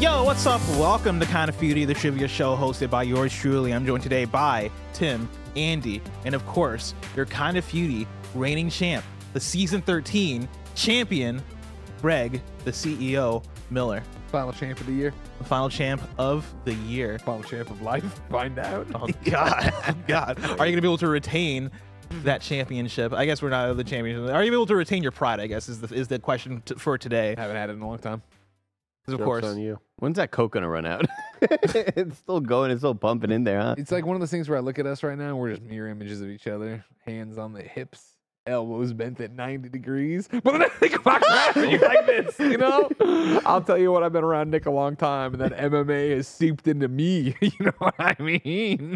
Yo, what's up? Welcome to Kind of Feudy, the trivia show hosted by yours truly. I'm joined today by Tim, Andy, and of course, your Kind of Feudy reigning champ, the season 13 champion, Greg, the CEO, Miller. Final champ of the year. The final champ of the year. Final champ of life. Find out. Oh, God. Oh, God. Are you going to be able to retain that championship? I guess we're not the championship. Are you able to retain your pride, I guess, is the question for today. Haven't had it in a long time. Of course. On you. When's that Coke gonna run out? It's still going. It's still pumping in there, huh? It's like one of those things where I look at us right now and we're just mirror images of each other. Hands on the hips. Elbows bent at 90 degrees. But then I think about grabbing you like this, you know? I'll tell you what, I've been around Nick a long time, and that MMA has seeped into me. You know what I mean?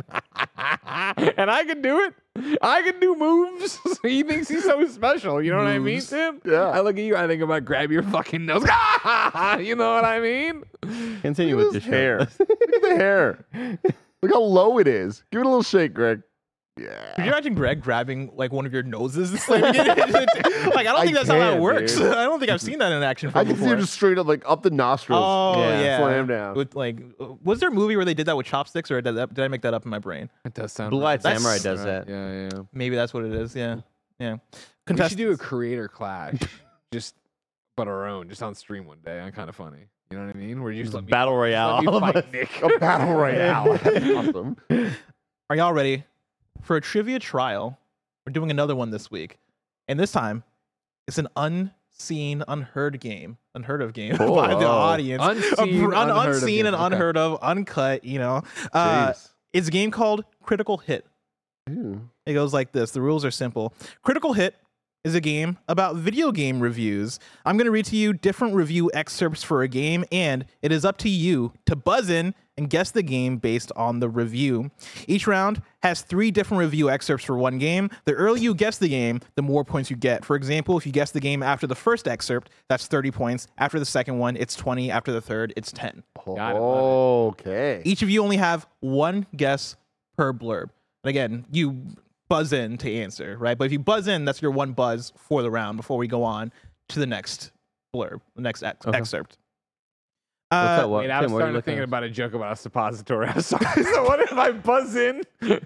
And I can do it. I can do moves. He thinks he's so special. You know what I mean, Tim? Yeah. I look at you, I think about grab your fucking nose. You know what I mean? Continue with the hair. show. Look at the hair. Look how low it is. Give it a little shake, Greg. Yeah. Could you imagine Greg grabbing like one of your noses and slamming it? Like, I don't think that's how that can, works. dude. I don't think I've seen that in action I can before. see him just straight up like up the nostrils. Oh yeah, Slam down. With like, was there a movie where they did that with chopsticks, or did I make that up in my brain? It does sound Blue-Eyed right. Samurai That's- does that. Yeah. Maybe that's what it is. Yeah, yeah. We should do a creator clash, just but our own, just on stream one day. I'm kind of funny. You know what I mean? Where you just let me Battle Royale. let me all of fight us. Nick. A battle royale. That's awesome. Are y'all ready for a trivia trial? We're doing another one this week, and this time it's an unseen, unheard of game by the audience. Unseen, unseen and okay. unheard of, uncut. You know, Jeez. it's a game called Critical Hit. Ew. It goes like this. The rules are simple. Critical Hit is a game about video game reviews. I'm going to read to you different review excerpts for a game, and it is up to you to buzz in and guess the game based on the review. Each round has 3 different review excerpts for one game. The earlier you guess the game, the more points you get. For example, if you guess the game after the first excerpt, that's 30 points. After the second one, it's 20. After the third, it's 10. Got it, Okay. Each of you only have one guess per blurb. And again, you buzz in to answer, right? But if you buzz in, that's your one buzz for the round before we go on to the next blurb, the next excerpt. What's that? What? Wait, I Tim, was what are you starting to looking thinking at? about a joke about a suppository. So what if I buzz in?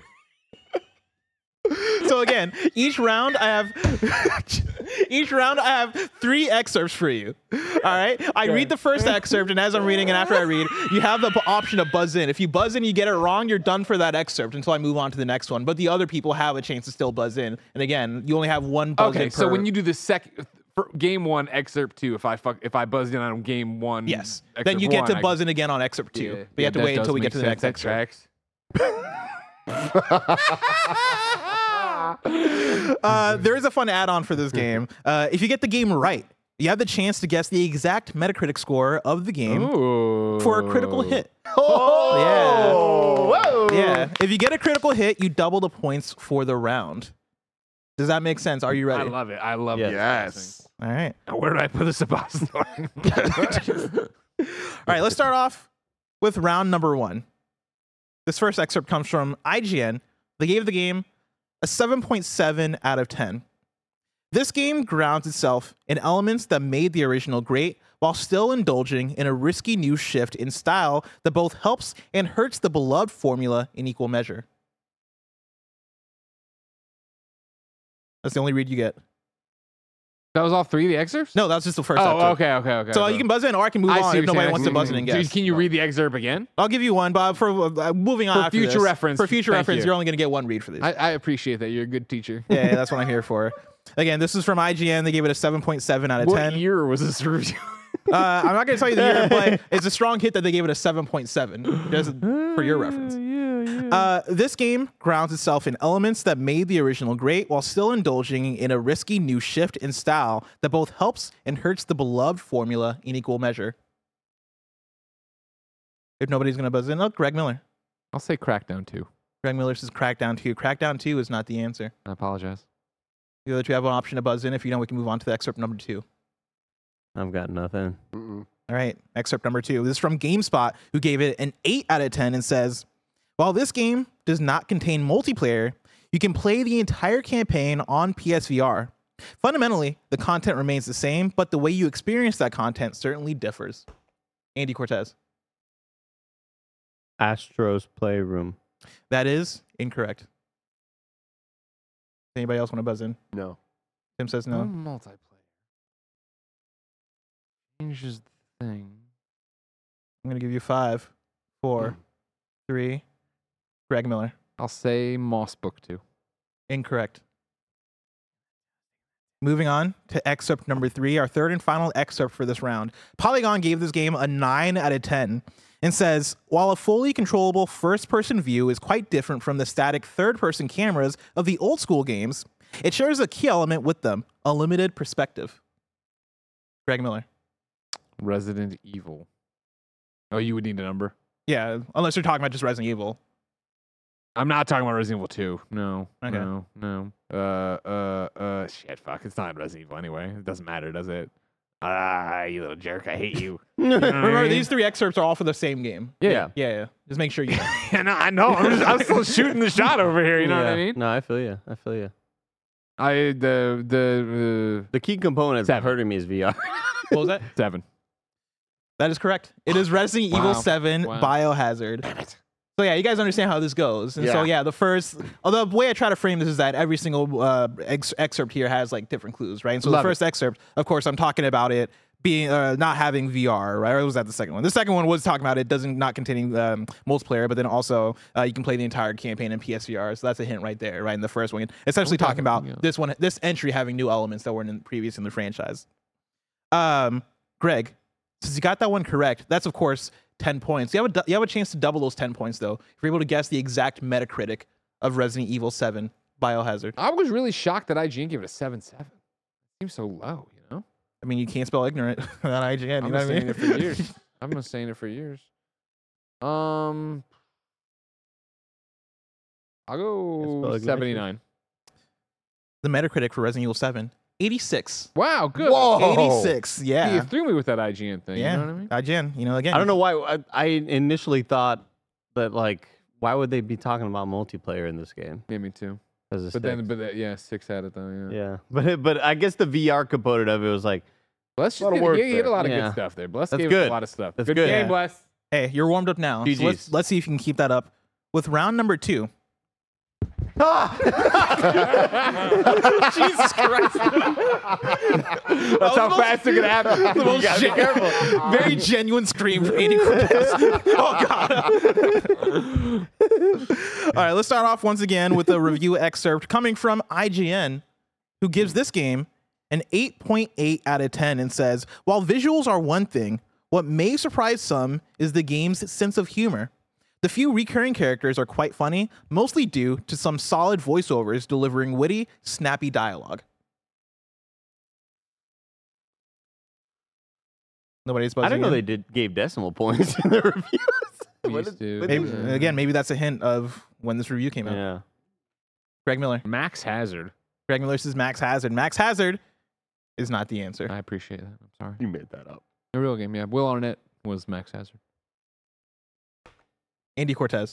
So again, each round I have 3 excerpts for you. All right, I read the first excerpt, and as I'm reading, and after I read, you have the option to buzz in. If you buzz in, you get it wrong, you're done for that excerpt until I move on to the next one. But the other people have a chance to still buzz in. And again, you only have one buzz in Okay, so per- when you do the second game 1 excerpt 2, if I buzzed in on game 1, yes, then excerpt you get 1, to buzz in again on excerpt 2. Yeah, But you have to that wait until does we get make to the next sense. That excerpt. tracks. There is a fun add-on for this game. If you get the game right, you have the chance to guess the exact Metacritic score of the game for a critical hit. Oh. Whoa. Yeah. If you get a critical hit, you double the points for the round. Does that make sense? Are you I ready? love it. I love Yes. it. Yes. All right. Now, where did I put the suppository? All right, let's start off with round number 1. This first excerpt comes from IGN. They gave the game a 7.7 out of 10. This game grounds itself in elements that made the original great while still indulging in a risky new shift in style that both helps and hurts the beloved formula in equal measure. That's the only read you get. That was all 3 of the excerpts? No, that's just the first excerpt. Okay. So you can buzz in, or I can move I on see if what nobody you're wants to saying. buzz in and So guess. can you read the excerpt again? I'll give you one, Bob. For moving on For after future this. reference. For future Thank reference, you. you're only going to get one read for these. I appreciate that. You're a good teacher. Yeah, that's what I'm here for. Again, this is from IGN. They gave it a 7.7 out of 10. What year was this review? I'm not going to tell you the year, but it's a strong hit that they gave it a 7.7, just for your reference. This game grounds itself in elements that made the original great while still indulging in a risky new shift in style that both helps and hurts the beloved formula in equal measure. If nobody's going to buzz in, Greg Miller. I'll say Crackdown 2. Greg Miller says Crackdown 2. Crackdown 2 is not the answer. I apologize. The other two have an option to buzz in. If you don't, we can move on to the excerpt number 2. I've got nothing. Mm-mm. All right, excerpt number 2. This is from GameSpot, who gave it an 8 out of 10 and says, while this game does not contain multiplayer, you can play the entire campaign on PSVR. Fundamentally, the content remains the same, but the way you experience that content certainly differs. Andy Cortez. Astros Playroom. That is incorrect. Anybody else want to buzz in? No. Tim says no. Multiplayer. Changes the thing. I'm going to give you 5, 4, 3. Greg Miller. I'll say Moss Book 2. Incorrect. Moving on to excerpt number 3, our third and final excerpt for this round. Polygon gave this game a 9 out of 10 and says, while a fully controllable first-person view is quite different from the static third-person cameras of the old school games, it shares a key element with them, a limited perspective. Greg Miller. Resident Evil. Oh, you would need a number? Yeah, unless you're talking about just Resident Evil. I'm not talking about Resident Evil 2. No. Okay. No. Shit, fuck. It's not Resident Evil anyway. It doesn't matter, does it? You little jerk. I hate you. Remember, these 3 excerpts are all for the same game. Yeah. Yeah. Just make sure you know. Yeah, no, I know. I'm still shooting the shot over here. You know what I mean? No, I feel you. The The key component that's hurting me is VR. What was that? 7. That is correct. It is Resident Evil 7 Biohazard. So yeah, you guys understand how this goes. And so yeah, the way I try to frame this is that every single excerpt here has like different clues, right? And so the first excerpt, of course, I'm talking about it being not having VR, right? Or was that the second one? The second one was talking about it not containing multiplayer, but then also you can play the entire campaign in PSVR. So that's a hint right there, right? In the first one, essentially talking about this entry having new elements that weren't previous in the franchise. Greg, since you got that one correct, that's of course 10 points. You have a chance to double those 10 points though. If you're able to guess the exact Metacritic of Resident Evil 7 Biohazard. I was really shocked that IGN gave it a 7.7. Seems so low, you know? I mean, you can't spell ignorant on IGN. I've been saying it for years. I've been saying it for years. I'll go 79. The Metacritic for Resident Evil 7, 86. Wow, good. Whoa. 86, yeah. You threw me with that IGN thing. Yeah, You know what I mean? IGN, again. I don't know why. I initially thought that, like, why would they be talking about multiplayer in this game? Yeah, me too. As a But then, 6 at it though. Yeah. Yeah, but I guess the VR component of it was like, Bless A lot of you. work He hit a there. lot of Yeah. good stuff there. Bless That's gave us good. a lot of stuff. That's good good. game, Yeah. Bless. Hey, you're warmed up now. So GG's. let's see if you can keep that up with round number 2. Jesus Christ. That's how fast it could happen. The most gotta be careful. Very genuine scream from Andy Cortez. Oh, God. All right, let's start off once again with a review excerpt coming from IGN, who gives this game an 8.8 out of 10 and says, while visuals are one thing, what may surprise some is the game's sense of humor. The few recurring characters are quite funny, mostly due to some solid voiceovers delivering witty, snappy dialogue. Nobody's buzzing I didn't know in? they gave decimal points in the reviews. We What used is- to. what Maybe, is- Yeah. again, maybe that's a hint of when this review came out. Yeah. Greg Miller. Max Hazard. Greg Miller says Max Hazard. Max Hazard is not the answer. I appreciate that. I'm sorry. You made that up. The real game, yeah. Will Arnett was Max Hazard. Andy Cortez.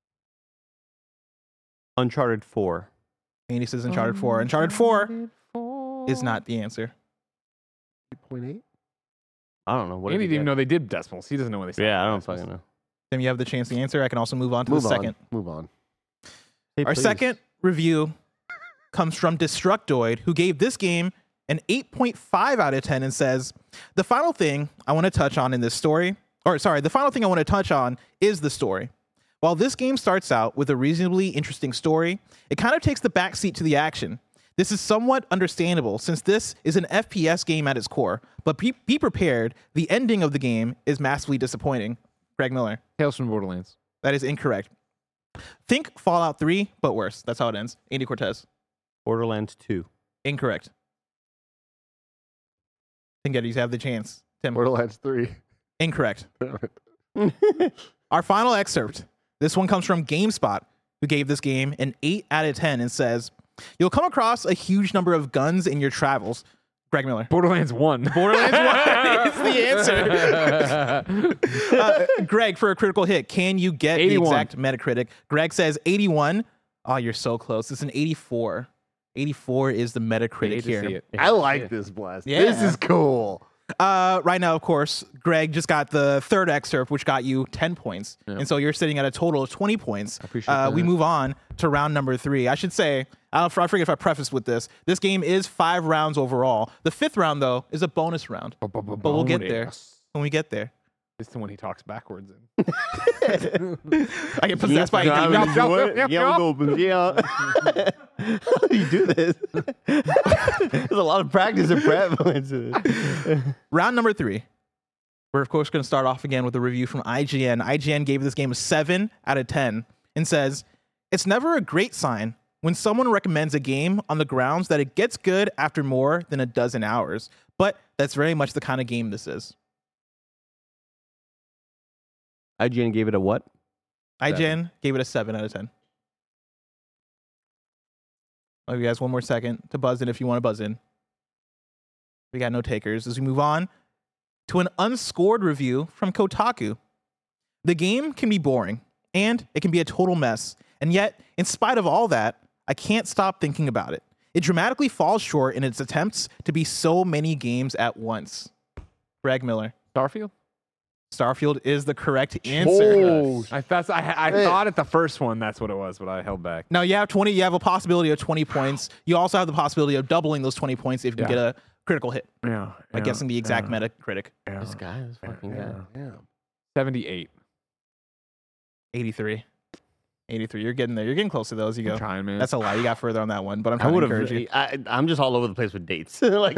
Uncharted 4. Andy says Uncharted 4. Uncharted 4 is not the answer. 8.8? I don't know. What Andy did didn't even know they did decimals. He doesn't know what they said. Yeah, I don't fucking know. Tim, you have the chance to answer. I can also move on to Move the on. second. Move on. Hey, Our please. second review comes from Destructoid, who gave this game an 8.5 out of 10 and says, the final thing I want to touch on in this story, the final thing I want to touch on is the story. While this game starts out with a reasonably interesting story, it kind of takes the backseat to the action. This is somewhat understandable since this is an FPS game at its core, but be prepared, the ending of the game is massively disappointing. Greg Miller. Tales from Borderlands. That is incorrect. Think Fallout 3, but worse. That's how it ends. Andy Cortez. Borderlands 2. Incorrect. Think Eddie's have the chance. Tim. Borderlands 3. Incorrect. Our final excerpt. This one comes from GameSpot, who gave this game an 8 out of 10 and says, you'll come across a huge number of guns in your travels. Greg Miller. Borderlands 1. Borderlands 1 is the answer. Greg, for a critical hit, can you get 81. the exact Metacritic? Greg says 81. Oh, you're so close. It's an 84. 84 is the Metacritic Hate to see here. it. I like this blast. Yeah. This is cool. Right now, of course, Greg just got the third excerpt, which got you 10 points. And so you're sitting at a total of 20 points. I appreciate We that. move on to round number 3. I should say, I forget if I prefaced with this. This game is 5 rounds overall. The 5th round, though, is a bonus round. But we'll get there when we get there. It's the one he talks backwards in. I get possessed by Yup, yup, yup, yup, yup. Yeah. How do you do this? There's a lot of practice and prep. Round number 3. We're, of course, going to start off again with a review from IGN. IGN gave this game a 7 out of 10 and says, "It's never a great sign when someone recommends a game on the grounds that it gets good after more than a dozen hours. But that's very much the kind of game this is." IGN gave it a what? IGN gave it a 7 out of 10. I'll give you guys one more second to buzz in if you want to buzz in. We got no takers. As we move on to an unscored review from Kotaku. "The game can be boring, and it can be a total mess. And yet, in spite of all that, I can't stop thinking about it. It dramatically falls short in its attempts to be so many games at once." Greg Miller. Starfield? Starfield is the correct answer. Oh, I thought at the first one that's what it was, but I held back. Now you have 20. You have a possibility of 20 points. You also have the possibility of doubling those 20 points if you get a critical hit Yeah. by guessing the exact Metacritic. This guy, this fucking guy. yeah. 78. 83. 83. You're getting there. You're getting close to those. You go. I'm trying, man. That's a lie. You got further on that one, but I'm I trying to would encourage you. have. I'm just all over the place with dates. Like,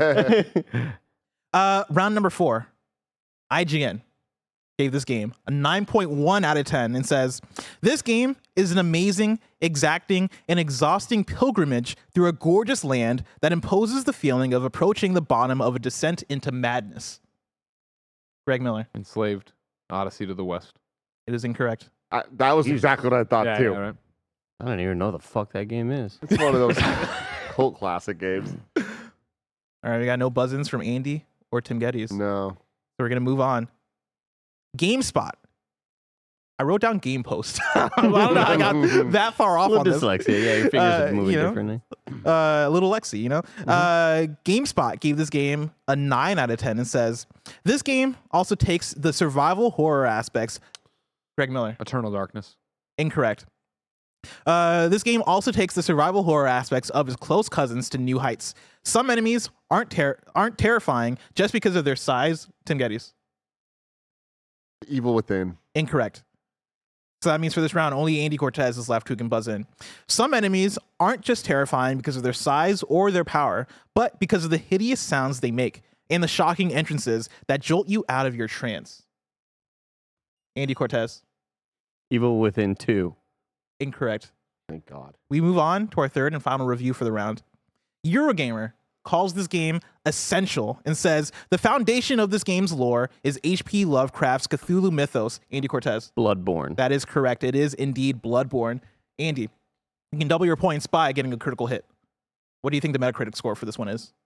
Round number 4. IGN gave this game a 9.1 out of 10 and says, "This game is an amazing, exacting, and exhausting pilgrimage through a gorgeous land that imposes the feeling of approaching the bottom of a descent into madness." Greg Miller. Enslaved. Odyssey to the West. It is incorrect. That was exactly what I thought too. right. I don't even know the fuck that game is. It's one of those cult classic games. All right, we got no buzz-ins from Andy or Tim Geddes. No. So we're going to move on. GameSpot. I wrote down Game Post. I don't know how I got that far off A on little this. dyslexia. Yeah, your fingers are moving you know, differently. Little Lexi, you know. GameSpot gave this game a 9 out of 10 and says, "This game also takes the survival horror aspects." Greg Miller. Eternal Darkness. Incorrect. This game also takes the survival horror aspects of his close cousins to new heights. Some enemies aren't terrifying just because of their size. Tim Geddes. Evil Within. Incorrect. So that means for this round, only Andy Cortez is left who can buzz in. Some enemies aren't just terrifying because of their size or their power, but because of the hideous sounds they make and the shocking entrances that jolt you out of your trance. Andy Cortez. Evil Within 2. Incorrect. Thank God. We move on to our third and final review for the round. Eurogamer calls this game essential and says the foundation of this game's lore is H.P. Lovecraft's Cthulhu mythos. Andy Cortez. Bloodborne. That is correct. It is indeed Bloodborne. Andy, you can double your points by getting a critical hit. What do you think the Metacritic score for this one is?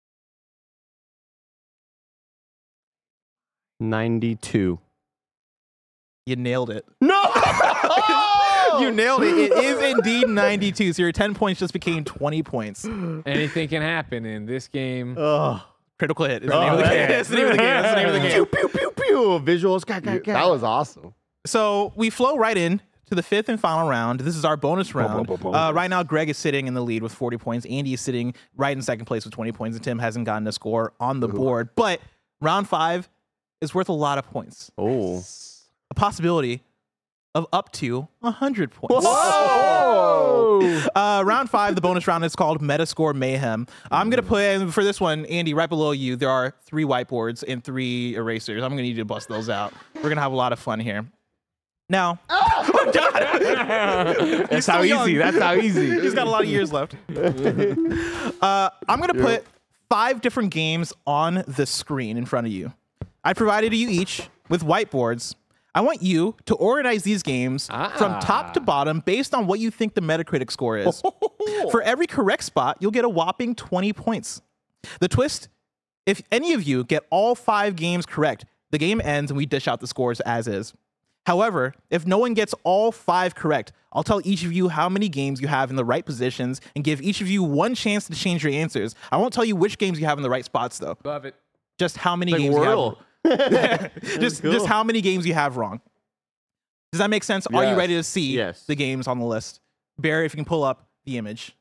92. You nailed it. No! You nailed it. It is indeed 92. So your 10 points just became 20 points. Anything can happen in this game. Critical hit. It's the name of the game. It's the name of the game. It's the name of the game. Pew, pew, pew, pew. Visuals. That was awesome. So we flow right in to the fifth and final round. This is our bonus round. Right now, Greg is sitting in the lead with 40 points. Andy is sitting right in second place with 20 points, and Tim hasn't gotten a score on the board. But round 5 is worth a lot of points. Oh. A possibility of up to 100 points. Whoa! Round 5, the bonus round, is called Metascore Mayhem. I'm going to put in, for this one, Andy, right below you, there are 3 whiteboards and 3 erasers. I'm going to need you to bust those out. We're going to have a lot of fun here. Now, oh God. That's how easy. That's how easy. He's got a lot of years left. I'm going to put 5 different games on the screen in front of you. I provided you each with whiteboards. I want you to organize these games from top to bottom based on what you think the Metacritic score is. For every correct spot, you'll get a whopping 20 points. The twist, if any of you get all 5 games correct, the game ends and we dish out the scores as is. However, if no one gets all 5 correct, I'll tell each of you how many games you have in the right positions and give each of you one chance to change your answers. I won't tell you which games you have in the right spots, though. Love it. just how many Like games Wordle. you have. just cool. how many games you have wrong. Does that make sense? Are you Yes. ready to see Yes. the games on the list? Barry, if you can pull up the image.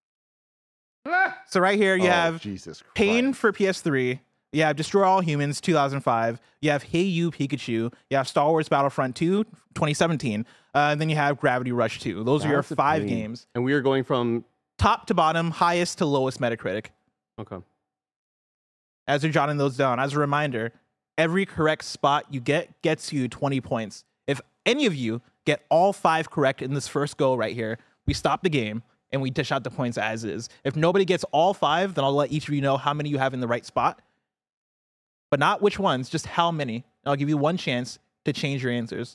So right here you Oh, have Jesus Christ. Pain for PS3. You have Destroy All Humans 2005. You have Hey You Pikachu. You have Star Wars Battlefront 2 2017. And then you have Gravity Rush 2. Those are your That's a 5 pain. games. And we are going from Top to bottom, highest to lowest Metacritic. okay. As you're jotting those down, as a reminder, every correct spot you get gets you 20 points. If any of you get all 5 correct in this first go right here, we stop the game and we dish out the points as is. If nobody gets all 5, then I'll let each of you know how many you have in the right spot. But not which ones, just how many. And I'll give you one chance to change your answers.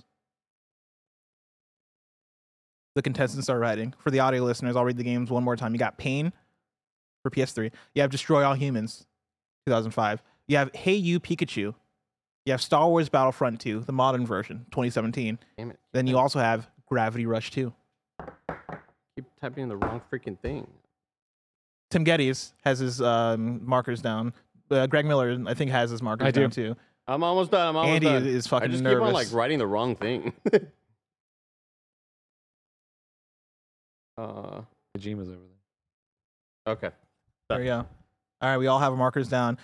The contestants are writing. For the audio listeners, I'll read the games one more time. You got Pain for PS3. You have Destroy All Humans 2005. You have Hey You Pikachu. You have Star Wars Battlefront 2, the modern version, 2017. Damn it. Then you also have Gravity Rush 2. Keep typing in the wrong freaking thing. Tim Geddes has his markers down. Greg Miller, I think, has his markers I do. down too. I'm almost done. I'm almost Andy done. is fucking I just nervous. keep on like writing the wrong thing. Kojima's over there. Okay. There we go. All right, we all have our markers down.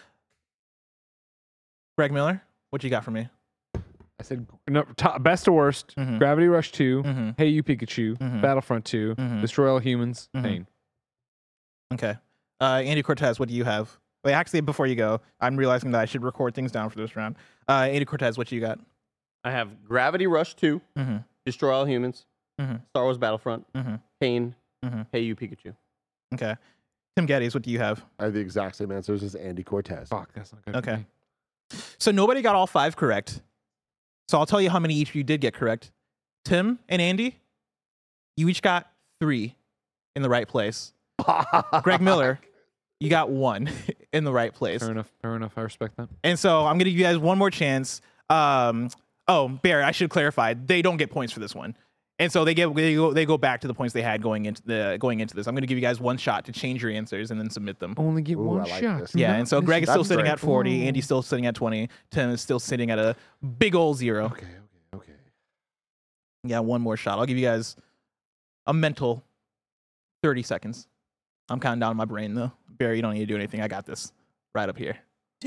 Greg Miller, what you got for me? I said no, best to worst. Mhm. Gravity Rush 2. Mhm. Hey You Pikachu. Mhm. Battlefront 2. Mhm. Destroy All Humans. Mhm. Pain. Okay. Andy Cortez, what do you have? Wait, actually, before you go, I'm realizing that I should record things down for this round. Andy Cortez, what you got? I have Gravity Rush 2, Mm-hmm. Destroy All Humans, Mhm. Star Wars Battlefront, Mhm. Pain, Mhm. Hey You Pikachu. Okay. Tim Geddes, what do you have? I have the exact same answers as Andy Cortez. Fuck, that's not good. for Okay. me. So nobody got all 5 correct. So I'll tell you how many each of you did get correct. Tim and Andy, you each got 3 in the right place. Greg Miller, you got 1 in the right place. Fair enough. Fair enough. I respect that. And so I'm going to give you guys one more chance. Barry, I should clarify. They don't get points for this one. And so they go back to the points they had going into this. I'm going to give you guys one shot to change your answers and then submit them. Only get Ooh, one I like shot. this. Yeah, No, and so this Greg is still that's sitting great. at 40, Ooh. Andy's still sitting at 20, Tim is still sitting at a big old 0. Okay. Yeah, one more shot. I'll give you guys a mental 30 seconds. I'm counting down in my brain though. Barry, you don't need to do anything. I got this right up here.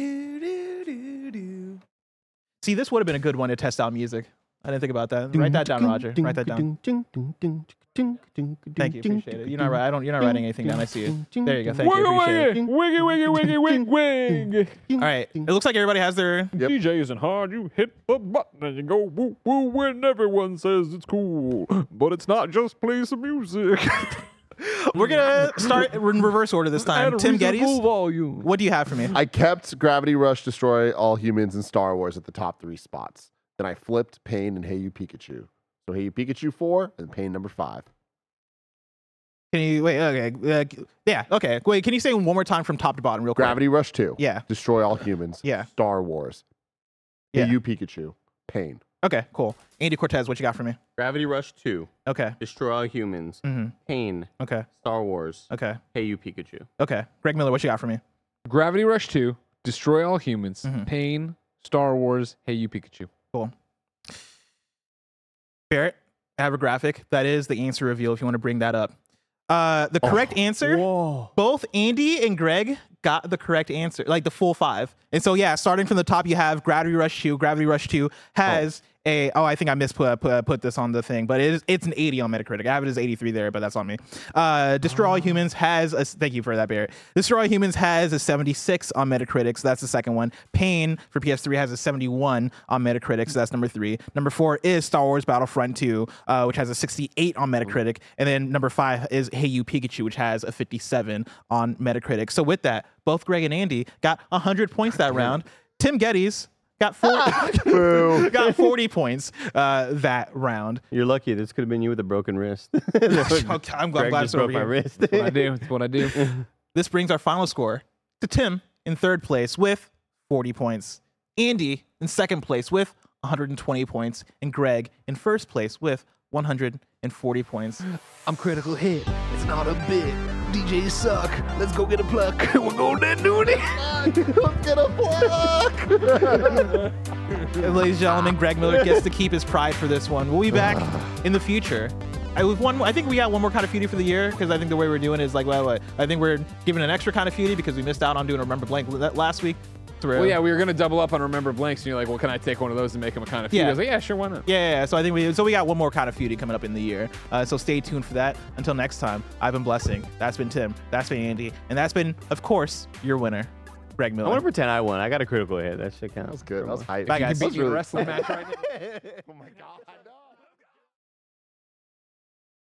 See, this would have been a good one to test out music. I didn't think about that. Write that down, Roger. Write that down. Thank you, appreciate it. You're not writing anything down. I see it. There you go. Thank you, appreciate it. Wiggy, wig. All right. It looks like everybody has their. Yep. DJ isn't hard. You hit the button and you go woo woo when everyone says it's cool. But it's not just play some music. We're gonna start in reverse order this time. At a Tim reasonable Geddes, volume. what do you have for me? I kept Gravity Rush, Destroy All Humans, and Star Wars at the top 3 spots. Then I flipped Pain and Hey You Pikachu. So Hey You Pikachu 4 and Pain number 5. Can you wait? Okay. Yeah. Okay. Wait. Can you say one more time from top to bottom, real quick? Gravity Rush 2. Yeah. Destroy All Humans. Yeah. Star Wars. Yeah. Hey You Pikachu. Pain. Okay. Cool. Andy Cortez, what you got for me? Gravity Rush 2, Okay. Destroy All Humans, Mm-hmm. Pain, Okay. Star Wars, Okay. Hey You Pikachu. Okay. Greg Miller, what you got for me? Gravity Rush 2, Destroy All Humans, Mhm. Pain, Star Wars, Hey You Pikachu. Cool. Barrett, I have a graphic. That is the answer reveal if you want to bring that up. The correct answer, Whoa. both Andy and Greg got the correct answer, like the full 5. And so, yeah, starting from the top, you have Gravity Rush 2. Gravity Rush 2 has I think I put this on the thing, but it's an 80 on Metacritic. I have it as 83 there, but that's on me. Destroy All Humans has a, thank you for that, Barrett. Destroy All Humans has a 76 on Metacritic, so that's the second one. Pain for PS3 has a 71 on Metacritic, so that's number 3. Number 4 is Star Wars Battlefront 2, which has a 68 on Metacritic, and then number 5 is Hey You Pikachu, which has a 57 on Metacritic. So with that, both Greg and Andy got 100 points that round. Tim Geddes got 40 points that round. You're lucky. This could have been you with a broken wrist. Okay, I'm Greg glad just it's over broke my here. wrist. That's what I do. That's what I do. This brings our final score to Tim in 3rd place with 40 points, Andy in 2nd place with 120 points, and Greg in 1st place with 140 points. I'm critical hit. It's not a bit. DJs suck. Let's go get a pluck. We're going to do it. Let's get a block. And ladies and gentlemen, Greg Miller gets to keep his pride for this one. We'll be back in the future. I think we got one more kind of Feudy for the year, because I think the way we're doing it is like, well, I think we're giving an extra kind of Feudy because we missed out on doing a Remember Blank last week. Well, yeah, we were gonna double up on Remember Blanks, and you're like, well, can I take one of those and make them a kind of Feudy? Yeah. I was like, yeah, sure, why not? Yeah. So I think we got one more kind of Feudy coming up in the year. So stay tuned for that. Until next time, I've been Blessing. That's been Tim. That's been Andy. And that's been, of course, your winner, Greg I Miller. want to pretend I won. I got a critical hit. That shit counts. That was good. That was hype. Bye, guys. You can beat me in a wrestling match right now. Oh my god.